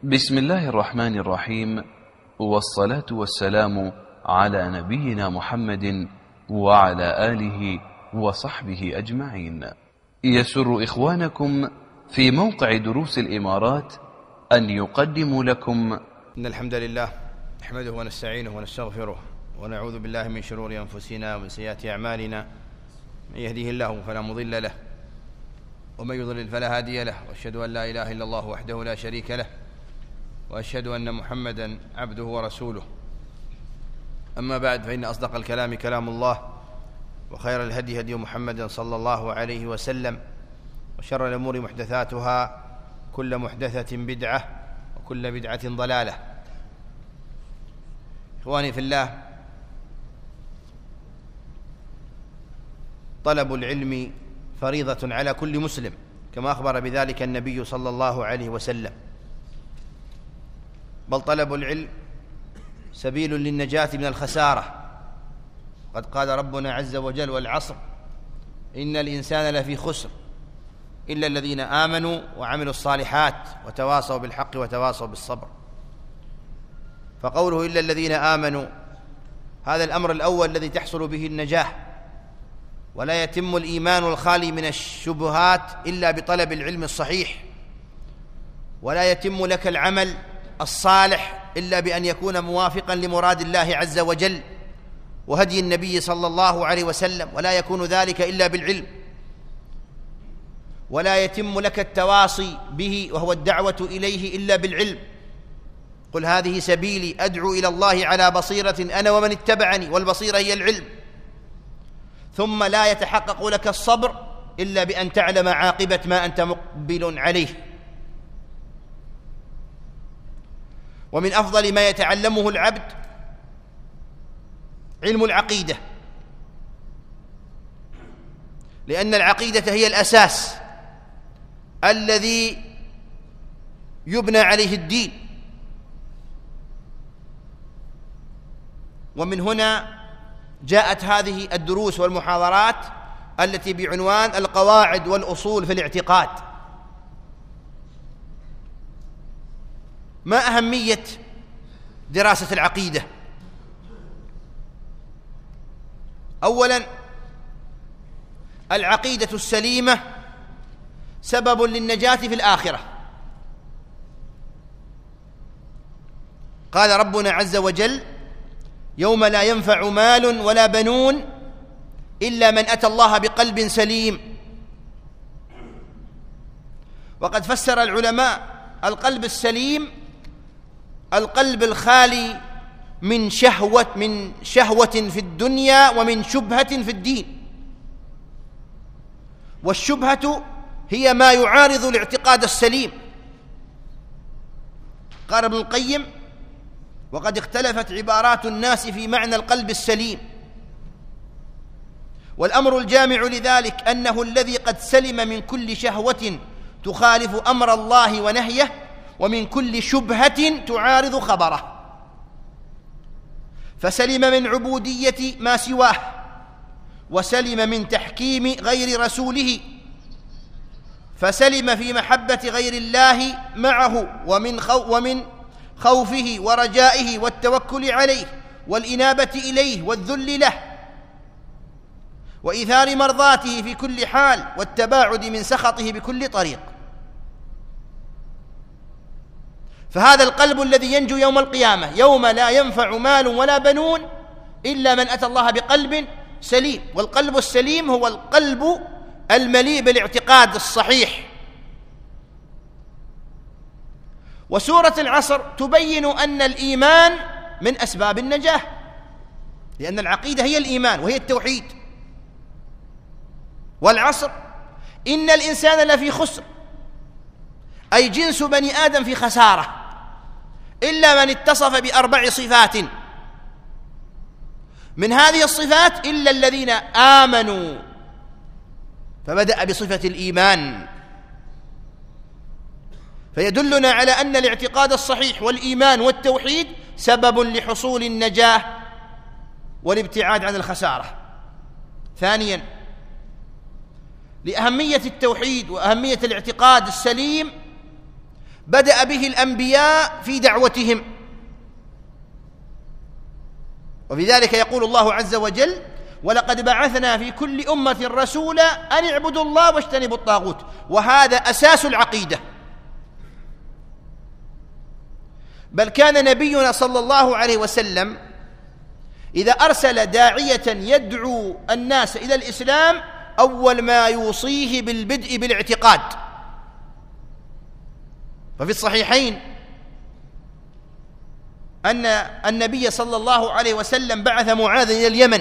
بسم الله الرحمن الرحيم، والصلاة والسلام على نبينا محمد وعلى آله وصحبه أجمعين. يسر إخوانكم في موقع دروس الإمارات أن يقدموا لكم إن الحمد لله نحمده ونستعينه ونستغفره ونعوذ بالله من شرور أنفسنا ومن سيئات أعمالنا. من يهديه الله فلا مضل له ومن يضلل فلا هادي له، وأشهد أن لا إله إلا الله وحده لا شريك له، وأشهد أن محمدا عبده ورسوله. أما بعد، فإن أصدق الكلام كلام الله، وخير الهدي هدي محمد صلى الله عليه وسلم، وشر الأمور محدثاتها، كل محدثة بدعة وكل بدعة ضلالة. إخواني في الله، طلب العلم فريضة على كل مسلم، كما أخبر بذلك النبي صلى الله عليه وسلم، بل طلب العلم سبيل للنجاة من الخسارة. قد قال ربنا عز وجل: والعصر إن الإنسان لفي خسر إلا الذين آمنوا وعملوا الصالحات وتواصوا بالحق وتواصوا بالصبر. فقوله إلا الذين آمنوا، هذا الأمر الأول الذي تحصل به النجاة، ولا يتم الإيمان الخالي من الشبهات إلا بطلب العلم الصحيح، ولا يتم لك العمل الصالح إلا بأن يكون موافقا لمراد الله عز وجل وهدي النبي صلى الله عليه وسلم، ولا يكون ذلك إلا بالعلم. ولا يتم لك التواصي به وهو الدعوة إليه إلا بالعلم. قل هذه سبيلي أدعو إلى الله على بصيرة أنا ومن اتبعني، والبصيرة هي العلم. ثم لا يتحقق لك الصبر إلا بأن تعلم عاقبة ما أنت مقبل عليه. ومن أفضل ما يتعلمه العبد علم العقيدة، لأن العقيدة هي الأساس الذي يبنى عليه الدين. ومن هنا جاءت هذه الدروس والمحاضرات التي بعنوان القواعد والأصول في الاعتقاد. ما أهمية دراسة العقيدة؟ أولاً، العقيدة السليمة سبب للنجاة في الآخرة. قال ربنا عز وجل: يوم لا ينفع مال ولا بنون إلا من أتى الله بقلب سليم. وقد فسر العلماء القلب السليم القلب الخالي من شهوة في الدنيا ومن شبهة في الدين. والشبهة هي ما يعارض الاعتقاد السليم. قال ابن القيم: وقد اختلفت عبارات الناس في معنى القلب السليم، والأمر الجامع لذلك أنه الذي قد سلم من كل شهوة تخالف أمر الله ونهيه، ومن كل شبهة تعارض خبره، فسلم من عبودية ما سواه، وسلم من تحكيم غير رسوله، فسلم في محبة غير الله معه، ومن خوفه ورجائه والتوكل عليه والإنابة إليه والذل له، وإيثار مرضاته في كل حال والتباعد من سخطه بكل طريق. فهذا القلب الذي ينجو يوم القيامة، يوم لا ينفع مال ولا بنون إلا من أتى الله بقلب سليم. والقلب السليم هو القلب المليء بالاعتقاد الصحيح. وسورة العصر تبين أن الإيمان من أسباب النجاة، لأن العقيدة هي الإيمان وهي التوحيد. والعصر إن الإنسان لفي خسر، أي جنس بني آدم في خسارة، إلا من اتصف بأربع صفات. من هذه الصفات إلا الذين آمنوا، فبدأ بصفة الإيمان، فيدلنا على أن الاعتقاد الصحيح والإيمان والتوحيد سبب لحصول النجاة والابتعاد عن الخسارة. ثانياً، لأهمية التوحيد وأهمية الاعتقاد السليم بدأ به الأنبياء في دعوتهم. وفي ذلك يقول الله عز وجل: ولقد بعثنا في كل أمة رسولا أن اعبدوا الله واجتنبوا الطاغوت. وهذا أساس العقيدة. بل كان نبينا صلى الله عليه وسلم إذا أرسل داعية يدعو الناس إلى الإسلام أول ما يوصيه بالبدء بالاعتقاد. ففي الصحيحين أن النبي صلى الله عليه وسلم بعث معاذ إلى اليمن،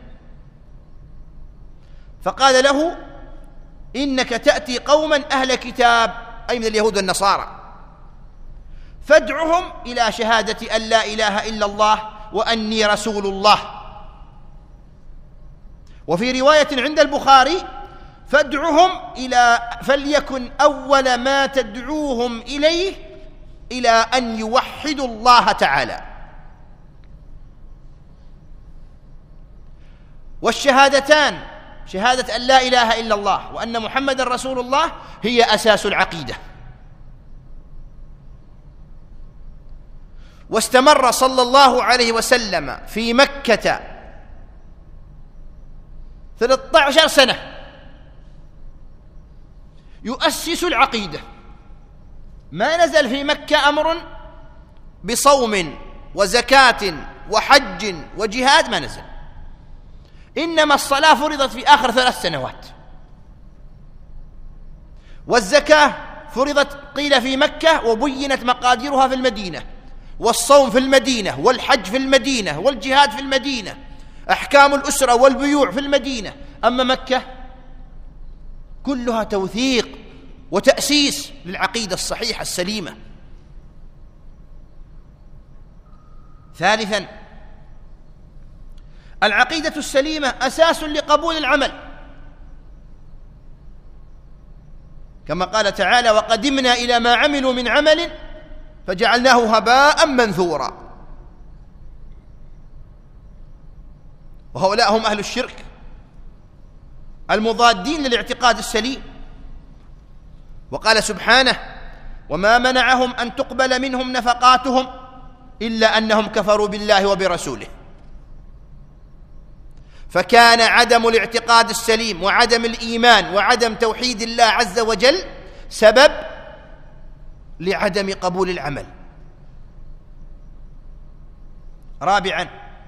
فقال له: إنك تأتي قوما أهل كتاب، أي من اليهود والنصارى، فادعهم إلى شهادة أن لا إله إلا الله وأني رسول الله. وفي رواية عند البخاري: فادعهم فليكن أول ما تدعوهم إليه إلى أن يوحدوا الله تعالى. والشهادتان، شهادة أن لا إله إلا الله وأن محمد رسول الله، هي أساس العقيدة. واستمر صلى الله عليه وسلم في مكة 13 سنة يؤسس العقيدة. ما نزل في مكة أمر بصوم وزكاة وحج وجهاد، ما نزل. إنما الصلاة فرضت في آخر 3 سنوات، والزكاة فرضت قيل في مكة وبينت مقاديرها في المدينة، والصوم في المدينة، والحج في المدينة، والجهاد في المدينة، أحكام الأسرة والبيوع في المدينة. أما مكة كلها توثيق وتأسيس للعقيدة الصحيحة السليمة. ثالثا، العقيدة السليمة أساس لقبول العمل، كما قال تعالى: وقدمنا إلى ما عملوا من عمل فجعلناه هباء منثورا. وهؤلاء هم أهل الشرك المضادين للاعتقاد السليم. وقال سبحانه: وما منعهم أن تقبل منهم نفقاتهم إلا أنهم كفروا بالله وبرسوله. فكان عدم الاعتقاد السليم وعدم الإيمان وعدم توحيد الله عز وجل سبب لعدم قبول العمل. رابعا،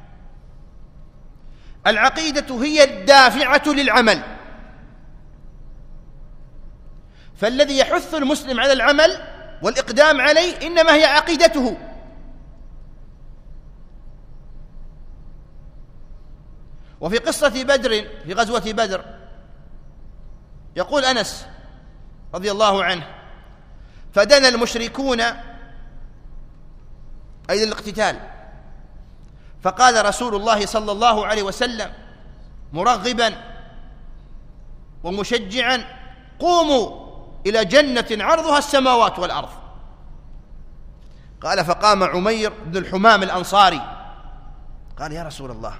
العقيدة هي الدافعة للعمل، فالذي يحث المسلم على العمل والإقدام عليه إنما هي عقيدته. وفي قصة بدر، في غزوة بدر، يقول أنس رضي الله عنه: فدنا المشركون أي للاقتتال، فقال رسول الله صلى الله عليه وسلم مرغبا ومشجعا: قوموا إلى جنة عرضها السماوات والأرض. قال: فقام عمير بن الحمام الأنصاري قال: يا رسول الله،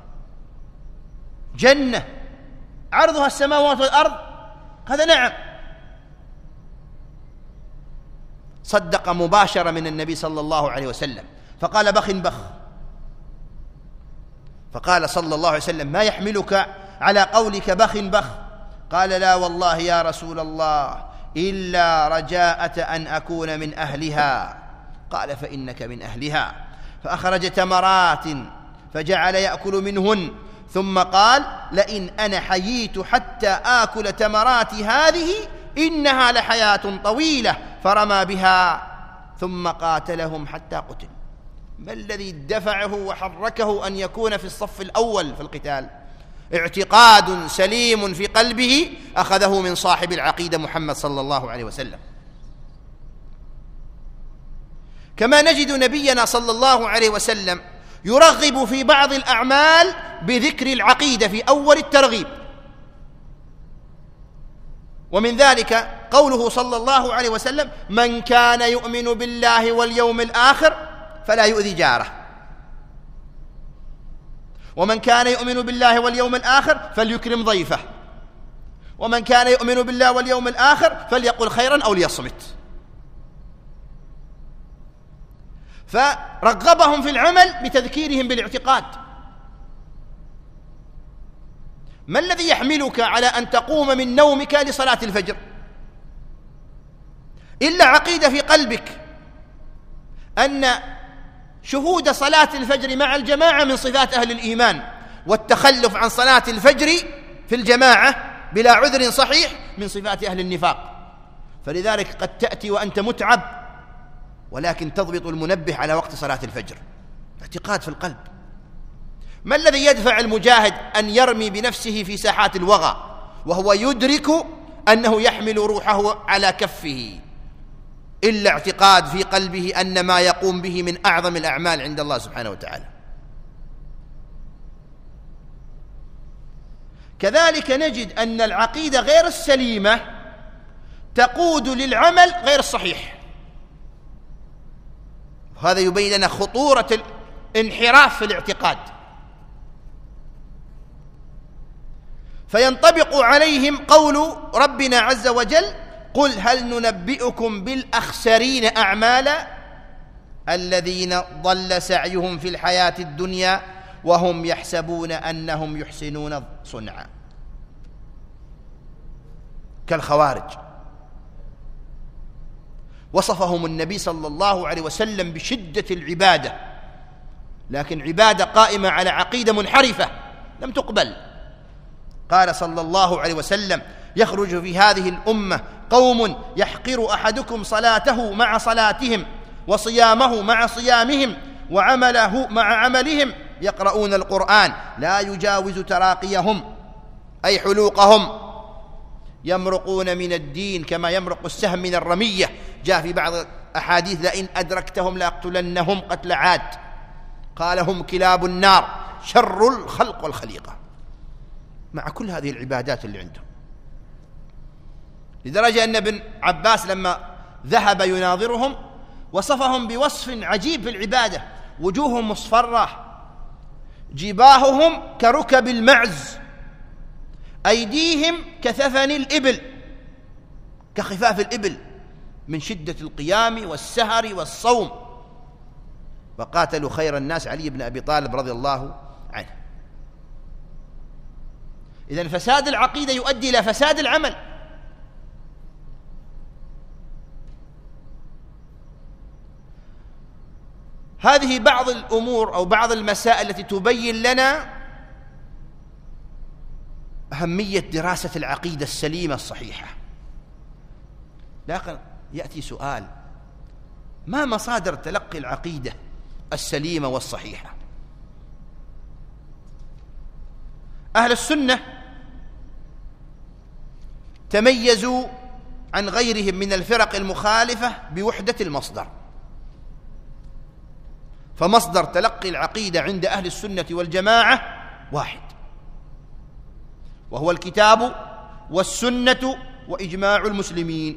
جنة عرضها السماوات والأرض؟ قال: نعم. صدق مباشرة من النبي صلى الله عليه وسلم، فقال: بخ بخ. فقال صلى الله عليه وسلم: ما يحملك على قولك بخ بخ؟ قال: لا والله يا رسول الله، إلا رجاءة أن أكون من أهلها. قال: فإنك من أهلها. فأخرج تمرات فجعل يأكل منهن، ثم قال: لئن أنا حييت حتى آكل تمرات هذه إنها لحياة طويلة. فرمى بها ثم قاتلهم حتى قتل. ما الذي دفعه وحركه أن يكون في الصف الأول في القتال؟ اعتقاد سليم في قلبه أخذه من صاحب العقيدة محمد صلى الله عليه وسلم. كما نجد نبينا صلى الله عليه وسلم يرغب في بعض الأعمال بذكر العقيدة في أول الترغيب، ومن ذلك قوله صلى الله عليه وسلم: من كان يؤمن بالله واليوم الآخر فلا يؤذي جاره، ومن كان يؤمن بالله واليوم الآخر فليكرم ضيفه، ومن كان يؤمن بالله واليوم الآخر فليقل خيرا أو ليصمت. فرغبهم في العمل بتذكيرهم بالاعتقاد. ما الذي يحملك على أن تقوم من نومك لصلاة الفجر إلا عقيدة في قلبك أن شهود صلاة الفجر مع الجماعة من صفات أهل الإيمان، والتخلف عن صلاة الفجر في الجماعة بلا عذر صحيح من صفات أهل النفاق. فلذلك قد تأتي وأنت متعب ولكن تضبط المنبه على وقت صلاة الفجر، اعتقاد في القلب. ما الذي يدفع المجاهد أن يرمي بنفسه في ساحات الوغى وهو يدرك أنه يحمل روحه على كفه؟ إلا اعتقاد في قلبه أن ما يقوم به من أعظم الأعمال عند الله سبحانه وتعالى. كذلك نجد أن العقيدة غير السليمة تقود للعمل غير الصحيح، وهذا يبين لنا خطورة الانحراف في الاعتقاد. فينطبق عليهم قول ربنا عز وجل: قل هل ننبئكم بالأخسرين أعمالا الذين ضل سعيهم في الحياة الدنيا وهم يحسبون أنهم يحسنون صنعا. كالخوارج وصفهم النبي صلى الله عليه وسلم بشدة العبادة، لكن عبادة قائمة على عقيدة منحرفة لم تقبل. قال صلى الله عليه وسلم: يخرج في هذه الأمة قوم يحقر أحدكم صلاته مع صلاتهم وصيامه مع صيامهم وعمله مع عملهم، يقرؤون القرآن لا يجاوز تراقيهم أي حلوقهم، يمرقون من الدين كما يمرق السهم من الرمية. جاء في بعض الأحاديث: لئن أدركتهم لأقتلنهم قتل عاد، قال هم كلاب النار شر الخلق والخليقة. مع كل هذه العبادات اللي عندهم، لدرجة أن ابن عباس لما ذهب يناظرهم وصفهم بوصف عجيب في العبادة: وجوههم مصفرة، جباههم كركب المعز، أيديهم كثفن الإبل، كخفاف الإبل من شدة القيام والسهر والصوم. وقاتلوا خير الناس علي بن أبي طالب رضي الله عنه. إذن فساد العقيدة يؤدي إلى فساد العمل. هذه بعض الأمور أو بعض المسائل التي تبين لنا أهمية دراسة العقيدة السليمة الصحيحة. لكن يأتي سؤال: ما مصادر تلقي العقيدة السليمة والصحيحة؟ أهل السنة تميزوا عن غيرهم من الفرق المخالفة بوحدة المصدر. فمصدر تلقي العقيدة عند أهل السنة والجماعة واحد، وهو الكتاب والسنة وإجماع المسلمين.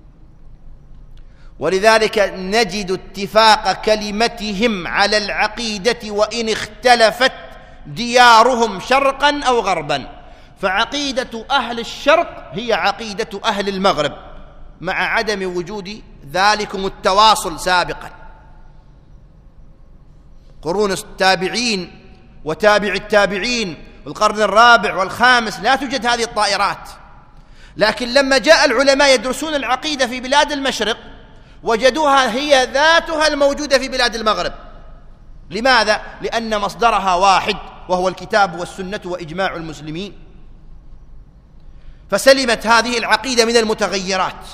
ولذلك نجد اتفاق كلمتهم على العقيدة وإن اختلفت ديارهم شرقا أو غربا. فعقيدة أهل الشرق هي عقيدة أهل المغرب، مع عدم وجود ذلكم التواصل سابقا. قرون التابعين وتابع التابعين والقرن الرابع والخامس لا توجد هذه الطائرات، لكن لما جاء العلماء يدرسون العقيدة في بلاد المشرق وجدوها هي ذاتها الموجودة في بلاد المغرب. لماذا؟ لأن مصدرها واحد، وهو الكتاب والسنة وإجماع المسلمين. فسلمت هذه العقيدة من المتغيرات.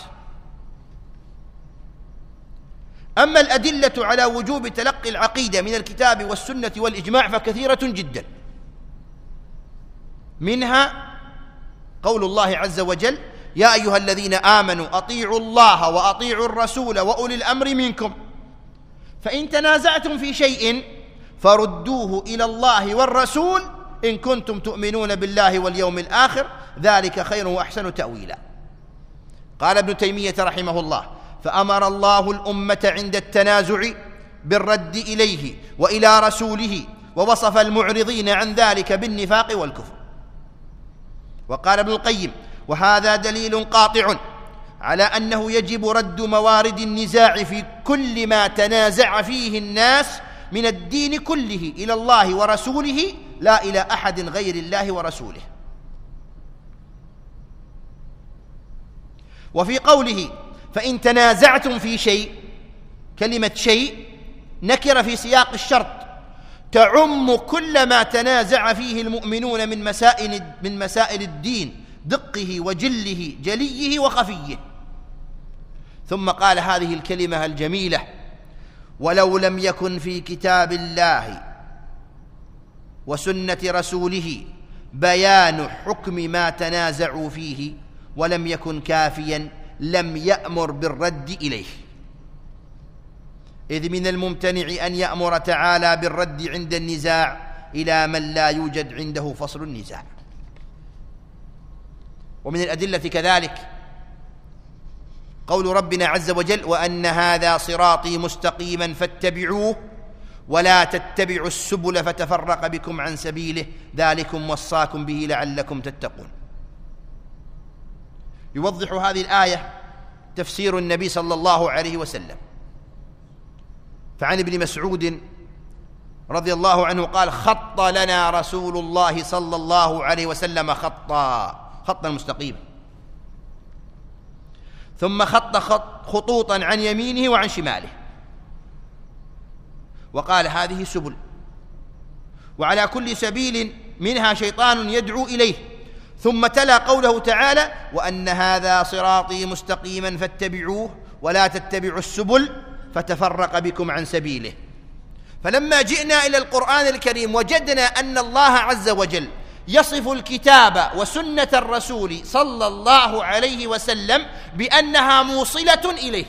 أما الأدلة على وجوب تلقي العقيدة من الكتاب والسنة والإجماع فكثيرة جدا. منها قول الله عز وجل: يا أيها الذين آمنوا أطيعوا الله وأطيعوا الرسول وأولي الأمر منكم فإن تنازعتم في شيء فردوه إلى الله والرسول إن كنتم تؤمنون بالله واليوم الآخر ذلك خير وأحسن تأويلا. قال ابن تيمية رحمه الله: فأمر الله الأمة عند التنازع بالرد إليه وإلى رسوله، ووصف المعرضين عن ذلك بالنفاق والكفر. وقال ابن القيم: وهذا دليل قاطع على أنه يجب رد موارد النزاع في كل ما تنازع فيه الناس من الدين كله إلى الله ورسوله لا إلى أحد غير الله ورسوله. وفي قوله فإن تنازعتم في شيء، كلمة شيء نكرة في سياق الشرط تعم كل ما تنازع فيه المؤمنون من مسائل الدين، دقه وجله، جليه وخفيه. ثم قال هذه الكلمة الجميلة: ولو لم يكن في كتاب الله وسنة رسوله بيان حكم ما تنازعوا فيه ولم يكن كافيا لم يأمر بالرد إليه، إذ من الممتنع أن يأمر تعالى بالرد عند النزاع إلى من لا يوجد عنده فصل النزاع. ومن الأدلة كذلك قول ربنا عز وجل: وأن هذا صراطي مستقيما فاتبعوه ولا تتبعوا السبل فتفرق بكم عن سبيله ذلكم وصاكم به لعلكم تتقون. يوضح هذه الآية تفسير النبي صلى الله عليه وسلم. فعن ابن مسعود رضي الله عنه قال: خط لنا رسول الله صلى الله عليه وسلم خطا مستقيما، ثم خط خطوطا عن يمينه وعن شماله، وقال: هذه سبل، وعلى كل سبيل منها شيطان يدعو إليه. ثم تلا قوله تعالى: وأن هذا صراطي مستقيما فاتبعوه ولا تتبعوا السبل فتفرق بكم عن سبيله. فلما جئنا إلى القرآن الكريم وجدنا أن الله عز وجل يصف الكتاب وسنة الرسول صلى الله عليه وسلم بأنها موصلة إليه،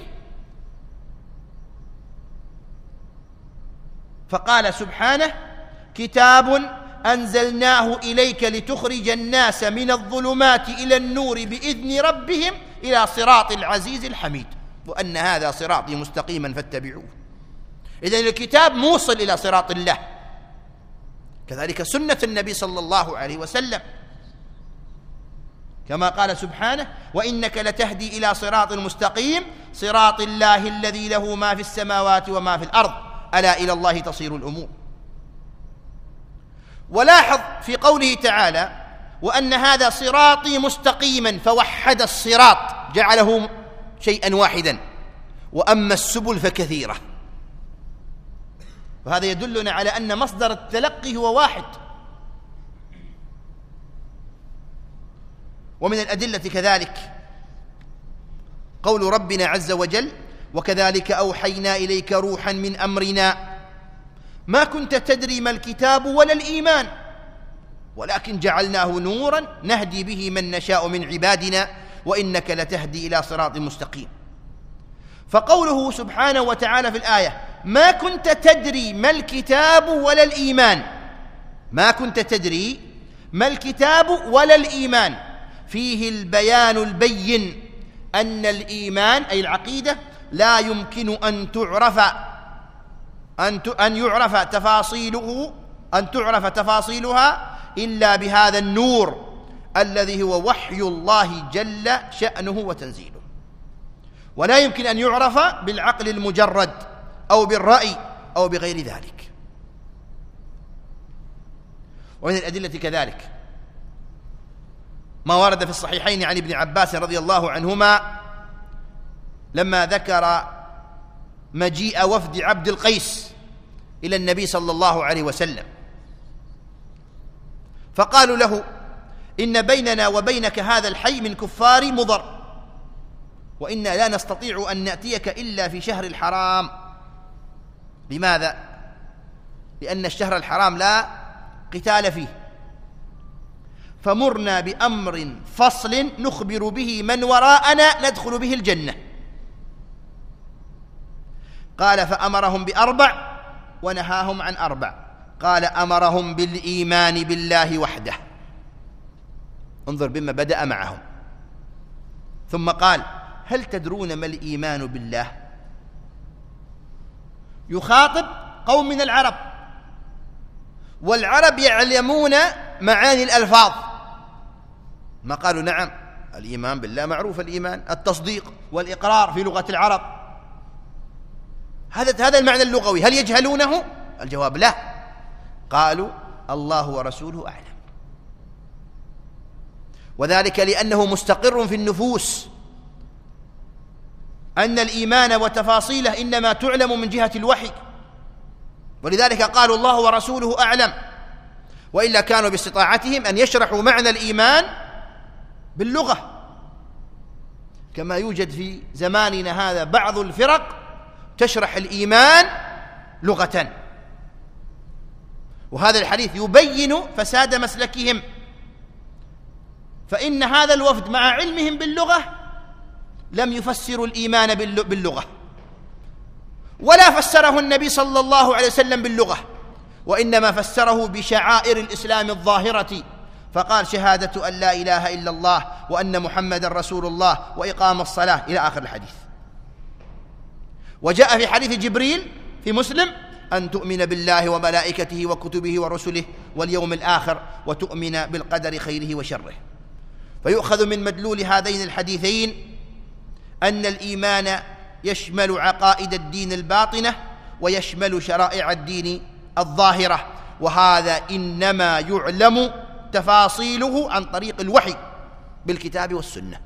فقال سبحانه: كتاب أنزلناه إليك لتخرج الناس من الظلمات إلى النور بإذن ربهم إلى صراط العزيز الحميد، وأن هذا صراطي مستقيما فاتبعوه. إذن الكتاب موصل إلى صراط الله، كذلك سنة النبي صلى الله عليه وسلم، كما قال سبحانه: وإنك لتهدي إلى صراط مستقيم صراط الله الذي له ما في السماوات وما في الأرض ألا إلى الله تصير الأمور. ولاحظ في قوله تعالى: وأن هذا صراطي مستقيما، فوحد الصراط جعله شيئا واحدا، وأما السبل فكثيرة. وهذا يدلنا على أن مصدر التلقي هو واحد. ومن الأدلة كذلك قول ربنا عز وجل: وكذلك أوحينا إليك روحا من أمرنا ما كنت تدري ما الكتاب ولا الإيمان ولكن جعلناه نورا نهدي به من نشاء من عبادنا وإنك لتهدي إلى صراط مستقيم. فقوله سبحانه وتعالى في الآية: ما كنت تدري ما الكتاب ولا الإيمان، ما كنت تدري ما الكتاب ولا الإيمان، فيه البيان البين أن الإيمان أي العقيدة لا يمكن أن تعرف تفاصيلها إلا بهذا النور الذي هو وحي الله جل شأنه وتنزيله، ولا يمكن أن يعرف بالعقل المجرد أو بالرأي أو بغير ذلك. ومن الأدلة كذلك ما ورد في الصحيحين عن ابن عباس رضي الله عنهما لما ذكر مجيء وفد عبد القيس إلى النبي صلى الله عليه وسلم، فقالوا له: إن بيننا وبينك هذا الحي من كفار مضر، وإنا لا نستطيع أن نأتيك إلا في شهر الحرام. لماذا؟ لأن الشهر الحرام لا قتال فيه، فمرنا بأمر فصل نخبر به من وراءنا ندخل به الجنة. قال: فأمرهم ب4 ونهاهم عن 4. قال: أمرهم بالإيمان بالله وحده، انظر بما بدأ معهم، ثم قال: هل تدرون ما الإيمان بالله؟ يخاطب قوم من العرب، والعرب يعلمون معاني الألفاظ، ما قالوا نعم الإيمان بالله معروف الإيمان التصديق والإقرار في لغة العرب، هذا المعنى اللغوي. هل يجهلونه؟ الجواب لا، قالوا الله ورسوله أعلم، وذلك لأنه مستقر في النفوس أن الإيمان وتفاصيله إنما تعلم من جهة الوحي، ولذلك قالوا الله ورسوله أعلم، وإلا كانوا باستطاعتهم أن يشرحوا معنى الإيمان باللغة، كما يوجد في زماننا هذا بعض الفرق تشرح الإيمان لغة، وهذا الحديث يبين فساد مسلكهم، فإن هذا الوفد مع علمهم باللغة لم يفسروا الإيمان باللغة، ولا فسره النبي صلى الله عليه وسلم باللغة، وإنما فسره بشعائر الإسلام الظاهرة، فقال شهادة أن لا إله إلا الله وأن محمد رسول الله وإقام الصلاة إلى آخر الحديث. وجاء في حديث جبريل في مسلم أن تؤمن بالله وملائكته وكتبه ورسله واليوم الآخر وتؤمن بالقدر خيره وشره. فيؤخذ من مدلول هذين الحديثين أن الإيمان يشمل عقائد الدين الباطنة ويشمل شرائع الدين الظاهرة، وهذا إنما يعلم تفاصيله عن طريق الوحي بالكتاب والسنة.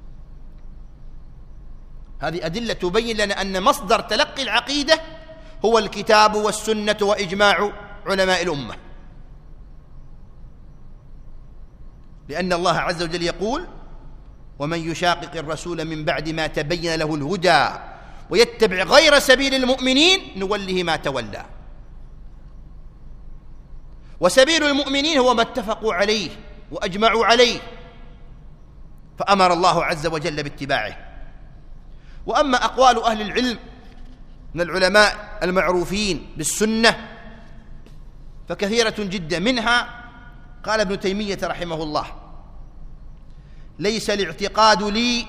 هذه أدلة تبين لنا أن مصدر تلقي العقيدة هو الكتاب والسنة وإجماع علماء الأمة، لأن الله عز وجل يقول ومن يشاقق الرسول من بعد ما تبين له الهدى ويتبع غير سبيل المؤمنين نوله ما تولى. وسبيل المؤمنين هو ما اتفقوا عليه وأجمعوا عليه، فأمر الله عز وجل باتباعه. وأما أقوال أهل العلم من العلماء المعروفين بالسنة فكثيرة جدا، منها قال ابن تيمية رحمه الله ليس الاعتقاد لي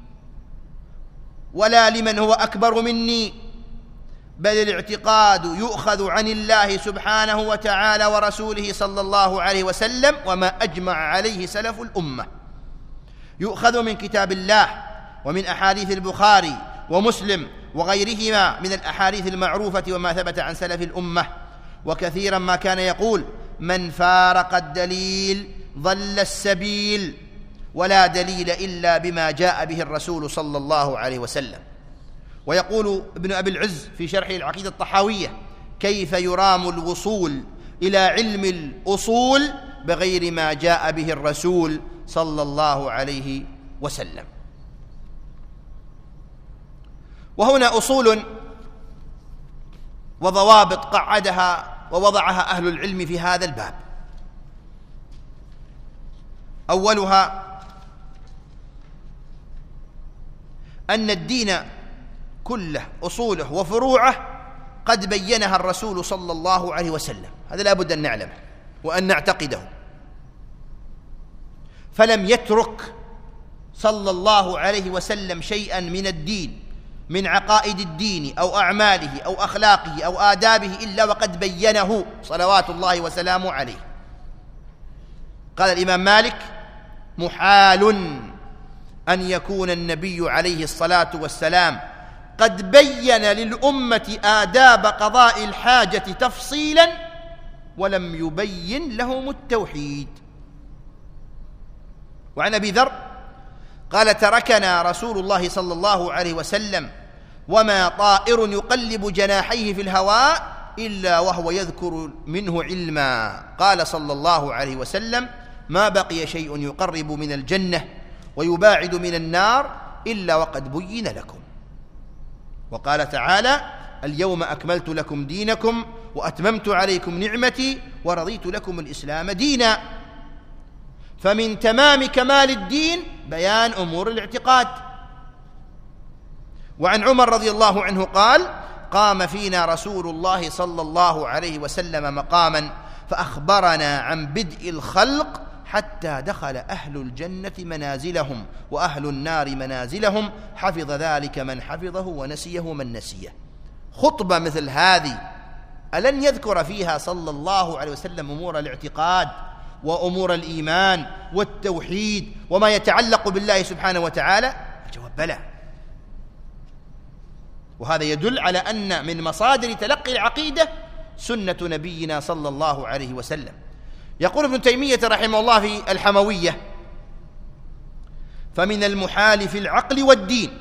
ولا لمن هو أكبر مني، بل الاعتقاد يؤخذ عن الله سبحانه وتعالى ورسوله صلى الله عليه وسلم وما أجمع عليه سلف الأمة، يؤخذ من كتاب الله ومن أحاديث البخاري ومسلم وغيرهما من الأحاديث المعروفة وما ثبت عن سلف الأمة. وكثيرا ما كان يقول من فارق الدليل ضل السبيل، ولا دليل إلا بما جاء به الرسول صلى الله عليه وسلم. ويقول ابن أبي العز في شرح العقيدة الطحاوية كيف يرام الوصول إلى علم الأصول بغير ما جاء به الرسول صلى الله عليه وسلم. وهنا أصول وضوابط قعدها ووضعها أهل العلم في هذا الباب. أولها أن الدين كله أصوله وفروعه قد بينها الرسول صلى الله عليه وسلم، هذا لا بد أن نعلمه وأن نعتقده، فلم يترك صلى الله عليه وسلم شيئا من الدين من عقائد الدين أو أعماله أو أخلاقه أو آدابه إلا وقد بينه صلوات الله وسلامه عليه. قال الإمام مالك محال أن يكون النبي عليه الصلاة والسلام قد بين للأمة آداب قضاء الحاجة تفصيلا ولم يبين لهم التوحيد. وعن أبي ذر قال تركنا رسول الله صلى الله عليه وسلم وما طائر يقلب جناحيه في الهواء إلا وهو يذكر منه علما. قال صلى الله عليه وسلم ما بقي شيء يقرب من الجنة ويباعد من النار إلا وقد بين لكم. وقال تعالى اليوم أكملت لكم دينكم وأتممت عليكم نعمتي ورضيت لكم الإسلام دينا. فمن تمام كمال الدين بيان أمور الاعتقاد. وعن عمر رضي الله عنه قال قام فينا رسول الله صلى الله عليه وسلم مقاما فأخبرنا عن بدء الخلق حتى دخل أهل الجنة منازلهم وأهل النار منازلهم، حفظ ذلك من حفظه ونسيه من نسيه. خطبة مثل هذه ألن يذكر فيها صلى الله عليه وسلم أمور الاعتقاد وأمور الإيمان والتوحيد وما يتعلق بالله سبحانه وتعالى؟ الجواب بلى. وهذا يدل على أن من مصادر تلقي العقيدة سنة نبينا صلى الله عليه وسلم. يقول ابن تيمية رحمه الله في الحموية: فمن المحال في العقل والدين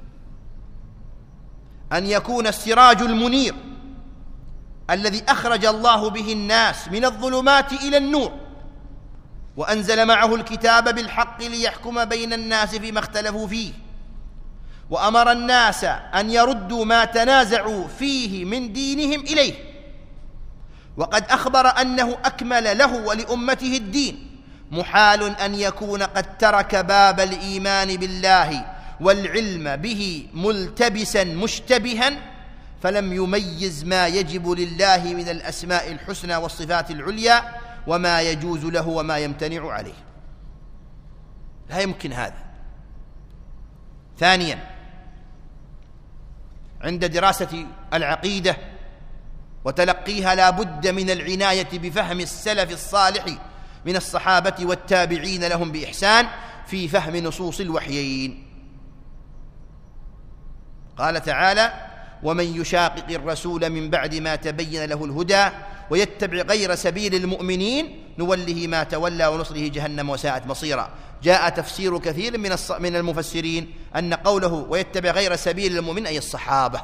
أن يكون السراج المنير الذي أخرج الله به الناس من الظلمات إلى النور وأنزل معه الكتاب بالحق ليحكم بين الناس فيما اختلفوا فيه، وأمر الناس أن يردوا ما تنازعوا فيه من دينهم إليه، وقد أخبر أنه أكمل له ولأمته الدين، محال أن يكون قد ترك باب الإيمان بالله والعلم به ملتبسا مشتبها فلم يميز ما يجب لله من الأسماء الحسنى والصفات العليا وما يجوز له وما يمتنع عليه. لا يمكن هذا. ثانيا، عند دراسة العقيدة وتلقيها لا بد من العناية بفهم السلف الصالح من الصحابة والتابعين لهم بإحسان في فهم نصوص الوحيين. قال تعالى: ومن يشاقق الرسول من بعد ما تبين له الهدى ويتبع غير سبيل المؤمنين نوله ما تولى ونصله جهنم وساءت مصيرا. جاء تفسير كثير من المفسرين أن قوله ويتبع غير سبيل المؤمنين أي الصحابة،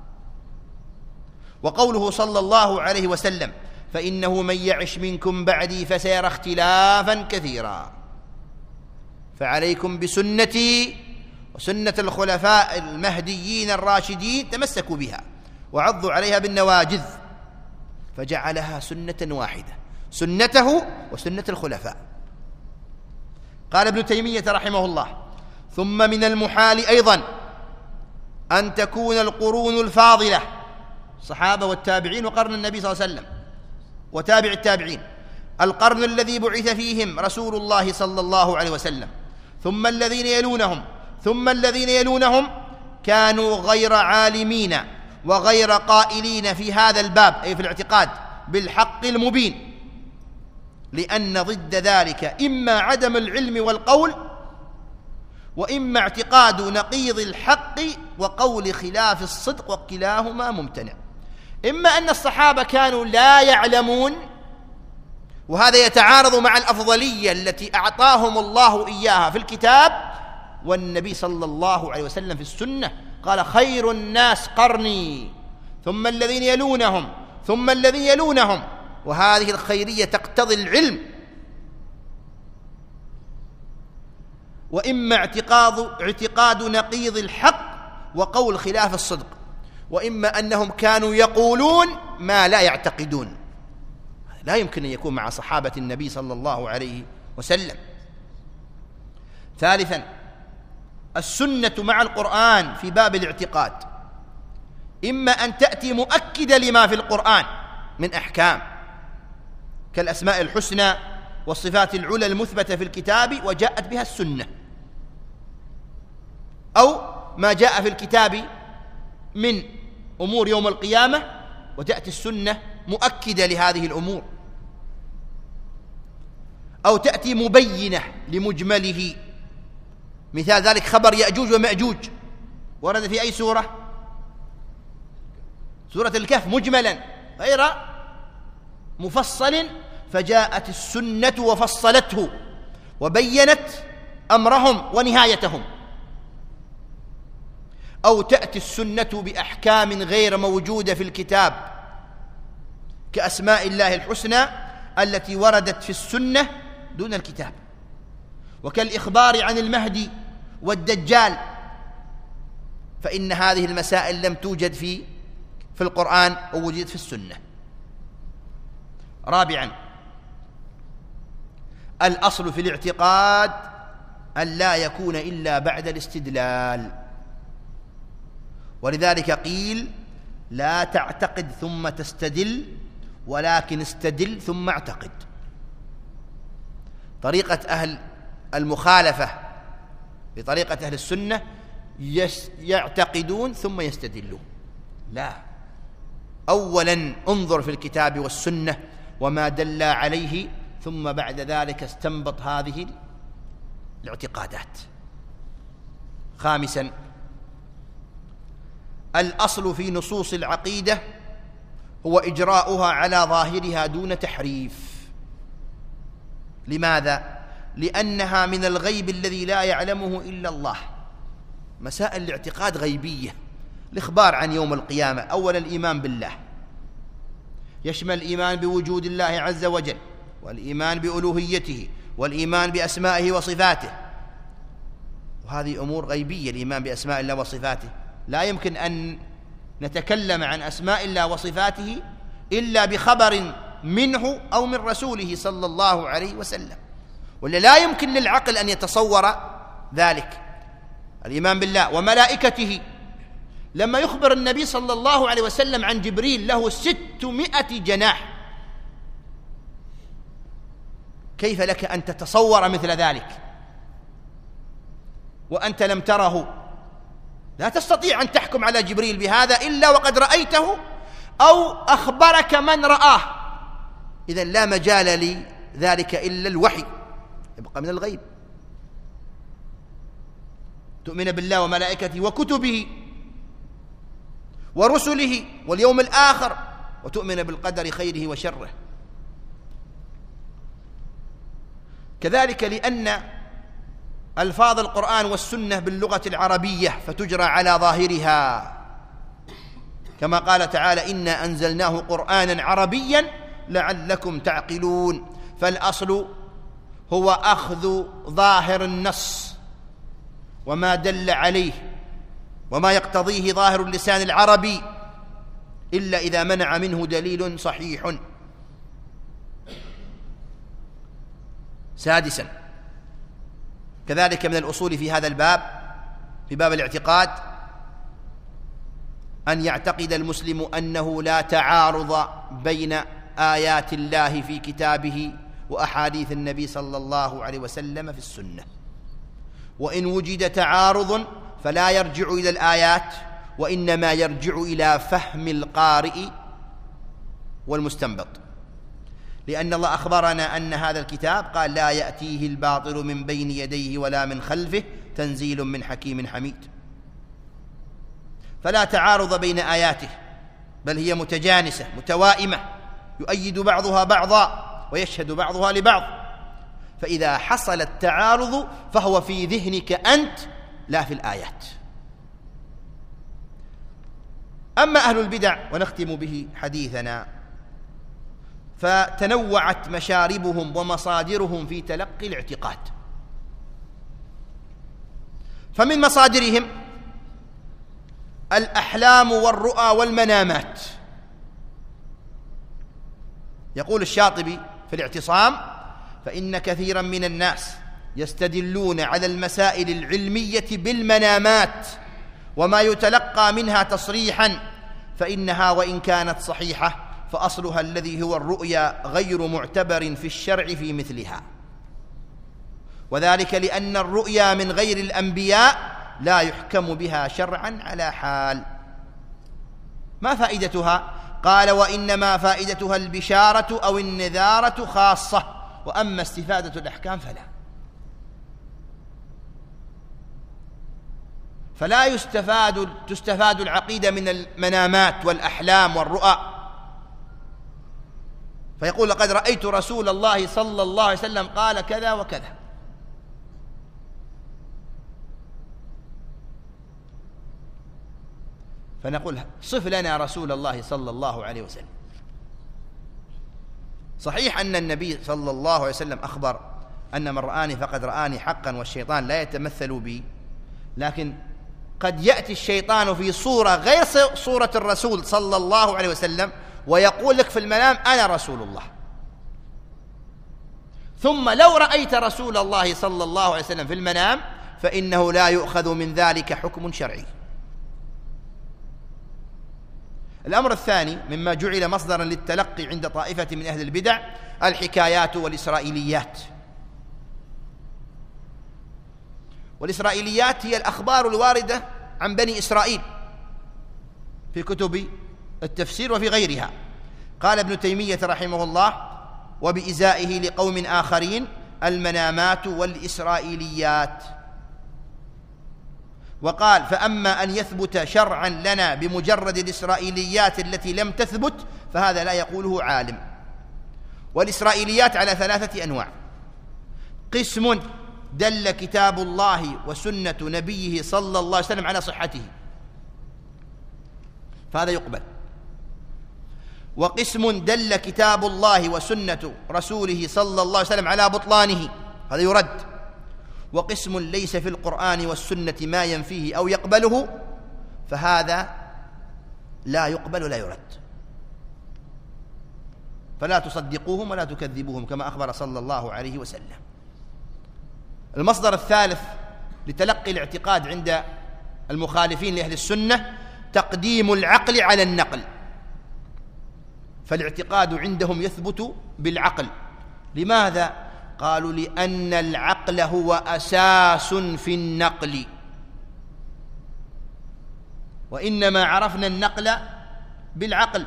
وقوله صلى الله عليه وسلم: فإنه من يعش منكم بعدي فسيرى اختلافا كثيرا، فعليكم بسنتي وسنة الخلفاء المهديين الراشدين تمسكوا بها وعضوا عليها بالنواجذ، فجعلها سنة واحدة، سنته وسنة الخلفاء. قال ابن تيمية رحمه الله: ثم من المحال أيضا أن تكون القرون الفاضلة، الصحابة والتابعين وقرن النبي صلى الله عليه وسلم وتابع التابعين، القرن الذي بعث فيهم رسول الله صلى الله عليه وسلم، ثم الذين يلونهم ثم الذين يلونهم، كانوا غير عالمين وغير قائلين في هذا الباب أي في الاعتقاد بالحق المبين، لأن ضد ذلك إما عدم العلم والقول، وإما اعتقاد نقيض الحق وقول خلاف الصدق، وكلاهما ممتنع. إما أن الصحابة كانوا لا يعلمون، وهذا يتعارض مع الأفضلية التي أعطاهم الله إياها في الكتاب، والنبي صلى الله عليه وسلم في السنة قال: خير الناس قرني ثم الذين يلونهم ثم الذين يلونهم، وهذه الخيرية تقتضي العلم. وإما اعتقاد نقيض الحق وقول خلاف الصدق، وإما أنهم كانوا يقولون ما لا يعتقدون. لا يمكن أن يكون مع صحابة النبي صلى الله عليه وسلم. ثالثا، السنة مع القرآن في باب الاعتقاد إما أن تأتي مؤكدة لما في القرآن من أحكام كالأسماء الحسنى والصفات العلى المثبتة في الكتاب وجاءت بها السنة، أو ما جاء في الكتاب من أمور يوم القيامة وتأتي السنة مؤكدة لهذه الأمور، أو تأتي مبينة لمجمله. مثال ذلك خبر يأجوج ومأجوج، ورد في أي سورة؟ سورة الكهف، مجملا غير مفصل، فجاءت السنة وفصلته وبينت أمرهم ونهايتهم. أو تأتي السنة بأحكام غير موجودة في الكتاب كأسماء الله الحسنى التي وردت في السنة دون الكتاب، وكالإخبار عن المهدي والدجال، فإن هذه المسائل لم توجد في القرآن أو وجدت في السنة. رابعا، الأصل في الاعتقاد أن لا يكون إلا بعد الاستدلال، ولذلك قيل: لا تعتقد ثم تستدل، ولكن استدل ثم اعتقد. طريقة أهل المخالفة بطريقة أهل السنة يعتقدون ثم يستدلون. لا، أولا انظر في الكتاب والسنة وما دل عليه ثم بعد ذلك استنبط هذه الاعتقادات. خامسا، الأصل في نصوص العقيدة هو إجراؤها على ظاهرها دون تحريف. لماذا؟ لأنها من الغيب الذي لا يعلمه إلا الله. مسائل الاعتقاد غيبية. الإخبار عن يوم القيامة، أولا الإيمان بالله، يشمل الإيمان بوجود الله عز وجل، والإيمان بألوهيته، والإيمان بأسمائه وصفاته، وهذه أمور غيبية. الإيمان بأسماء الله وصفاته لا يمكن أن نتكلم عن أسماء الله وصفاته إلا بخبر منه أو من رسوله صلى الله عليه وسلم، ولا لا يمكن للعقل أن يتصور ذلك. الإيمان بالله وملائكته، لما يخبر النبي صلى الله عليه وسلم عن جبريل له 600 جناح، كيف لك أن تتصور مثل ذلك وأنت لم تره؟ لا تستطيع أن تحكم على جبريل بهذا إلا وقد رأيته أو أخبرك من رآه. إذن لا مجال لذلك إلا الوحي، يبقى من الغيب. تؤمن بالله وملائكته وكتبه ورسله واليوم الآخر، وتؤمن بالقدر خيره وشره. كذلك لأن ألفاظ القرآن والسنة باللغة العربية فتجرى على ظاهرها، كما قال تعالى: إنا أنزلناه قرآنا عربيا لعلكم تعقلون. فالأصل هو أخذ ظاهر النص وما دل عليه وما يقتضيه ظاهر اللسان العربي، إلا إذا منع منه دليل صحيح. سادسا، كذلك من الأصول في هذا الباب، في باب الاعتقاد، أن يعتقد المسلم أنه لا تعارض بين آيات الله في كتابه وأحاديث النبي صلى الله عليه وسلم في السنة، وإن وجد تعارض فلا يرجع إلى الآيات، وإنما يرجع إلى فهم القارئ والمستنبط، لأن الله أخبرنا أن هذا الكتاب قال: لا يأتيه الباطل من بين يديه ولا من خلفه تنزيل من حكيم حميد. فلا تعارض بين آياته، بل هي متجانسة متوائمة، يؤيد بعضها بعضا ويشهد بعضها لبعض. فإذا حصل التعارض فهو في ذهنك أنت لا في الآيات. أما أهل البدع، ونختم به حديثنا، فتنوعت مشاربهم ومصادرهم في تلقي الاعتقاد. فمن مصادرهم الأحلام والرؤى والمنامات. يقول الشاطبي في الاعتصام: فإن كثيرا من الناس يستدلون على المسائل العلمية بالمنامات وما يتلقى منها تصريحا، فإنها وإن كانت صحيحة فأصلها الذي هو الرؤيا غير معتبر في الشرع في مثلها، وذلك لأن الرؤيا من غير الأنبياء لا يحكم بها شرعا على حال. ما فائدتها؟ قال: وإنما فائدتها البشارة أو النذارة خاصة، وأما استفادة الأحكام فلا تستفاد العقيدة من المنامات والأحلام والرؤى. فيقول: لقد رأيت رسول الله صلى الله عليه وسلم قال كذا وكذا. فنقول: صف لنا رسول الله صلى الله عليه وسلم. صحيح أن النبي صلى الله عليه وسلم أخبر أن من رآني فقد رآني حقا والشيطان لا يتمثل بي، لكن قد يأتي الشيطان في صورة غير صورة الرسول صلى الله عليه وسلم ويقول لك في المنام: أنا رسول الله. ثم لو رأيت رسول الله صلى الله عليه وسلم في المنام فإنه لا يؤخذ من ذلك حكم شرعي. الأمر الثاني مما جعل مصدرا للتلقي عند طائفة من أهل البدع الحكايات والإسرائيليات. والإسرائيليات هي الأخبار الواردة عن بني إسرائيل في كتب التفسير وفي غيرها. قال ابن تيمية رحمه الله: وبإزائه لقوم آخرين المنامات والإسرائيليات. وقال: فأما أن يثبت شرعا لنا بمجرد الإسرائيليات التي لم تثبت فهذا لا يقوله عالم. والإسرائيليات على 3 أنواع: قسم دل كتاب الله وسنة نبيه صلى الله عليه وسلم على صحته فهذا يقبل، وقسم دل كتاب الله وسنة رسوله صلى الله عليه وسلم على بطلانه هذا يرد، وقسم ليس في القرآن والسنة ما ينفيه أو يقبله فهذا لا يقبل ولا يرد، فلا تصدقوهم ولا تكذبوهم كما أخبر صلى الله عليه وسلم. المصدر الثالث لتلقي الاعتقاد عند المخالفين لأهل السنة تقديم العقل على النقل، فالاعتقاد عندهم يثبت بالعقل. لماذا؟ قالوا: لأن العقل هو أساس في النقل، وإنما عرفنا النقل بالعقل،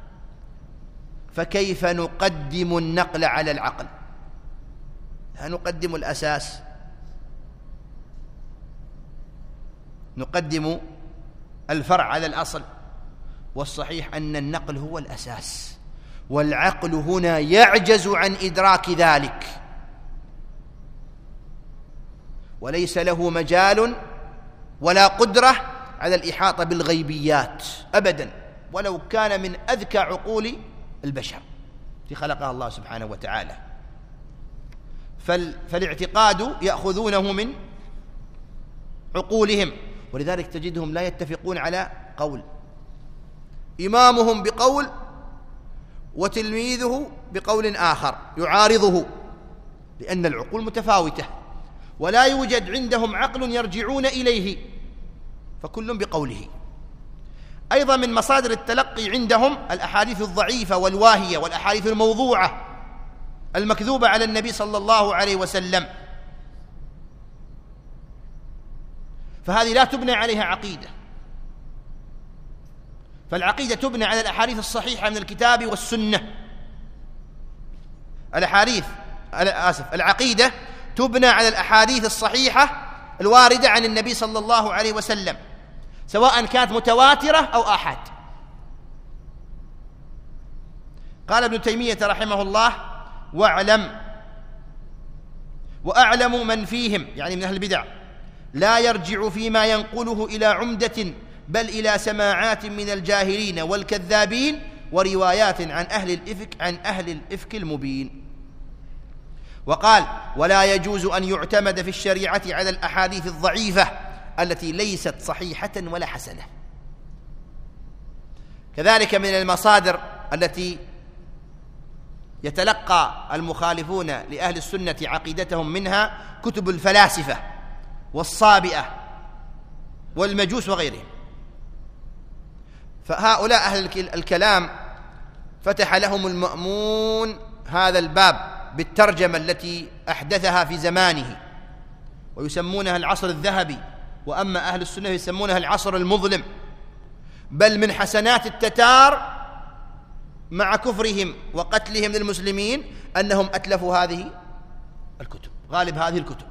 فكيف نقدم النقل على العقل؟ لا نقدم الأساس، نقدم الفرع على الأصل، والصحيح أن النقل هو الأساس، والعقل هنا يعجز عن إدراك ذلك، وليس له مجال ولا قدرة على الإحاطة بالغيبيات أبدا، ولو كان من أذكى عقول البشر التي خلقها الله سبحانه وتعالى. فالاعتقاد يأخذونه من عقولهم، ولذلك تجدهم لا يتفقون على قول، إمامهم بقول وتلميذه بقول آخر يعارضه، لأن العقول متفاوتة ولا يوجد عندهم عقل يرجعون إليه، فكل بقوله. أيضا من مصادر التلقي عندهم الأحاديث الضعيفة والواهية والأحاديث الموضوعة المكذوبة على النبي صلى الله عليه وسلم، فهذه لا تبنى عليها عقيدة، فالعقيدة تبنى على الأحاديث الصحيحة من الكتاب والسنة. العقيدة تبنى على الأحاديث الصحيحة الواردة عن النبي صلى الله عليه وسلم، سواء كانت متواترة أو آحاد. قال ابن تيمية رحمه الله: وأعلم من فيهم، يعني من أهل البدع، لا يرجع فيما ينقله إلى عمدة بل إلى سماعات من الجاهلين والكذابين وروايات عن أهل الإفك المبين. وقال: ولا يجوز أن يعتمد في الشريعة على الأحاديث الضعيفة التي ليست صحيحة ولا حسنة. كذلك من المصادر التي يتلقى المخالفون لأهل السنة عقيدتهم منها كتب الفلاسفة والصابئة والمجوس وغيرهم، فهؤلاء أهل الكلام فتح لهم المأمون هذا الباب بالترجمة التي أحدثها في زمانه، ويسمونها العصر الذهبي، وأما أهل السنة يسمونها العصر المظلم. بل من حسنات التتار مع كفرهم وقتلهم للمسلمين أنهم أتلفوا هذه الكتب، غالب هذه الكتب،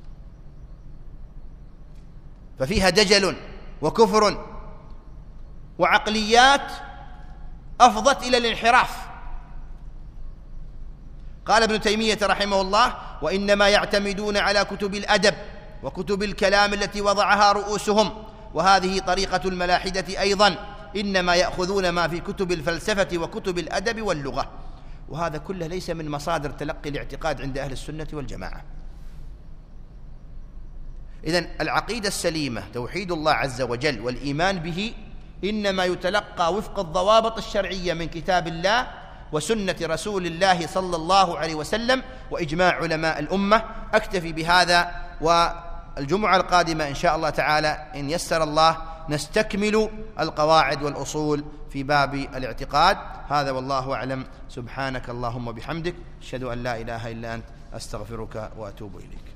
ففيها دجل وكفر وعقليات أفضت إلى الانحراف. قال ابن تيمية رحمه الله: وإنما يعتمدون على كتب الأدب وكتب الكلام التي وضعها رؤوسهم، وهذه طريقة الملاحدة أيضا، إنما يأخذون ما في كتب الفلسفة وكتب الأدب واللغة. وهذا كله ليس من مصادر تلقي الاعتقاد عند أهل السنة والجماعة. إذن العقيدة السليمة توحيد الله عز وجل والإيمان به إنما يتلقى وفق الضوابط الشرعية من كتاب الله وسنة رسول الله صلى الله عليه وسلم وإجماع علماء الأمة. أكتفي بهذا، والجمعة القادمة إن شاء الله تعالى إن يسر الله نستكمل القواعد والأصول في باب الاعتقاد. هذا والله أعلم. سبحانك اللهم وبحمدك، أشهد أن لا إله إلا أنت، أستغفرك وأتوب إليك.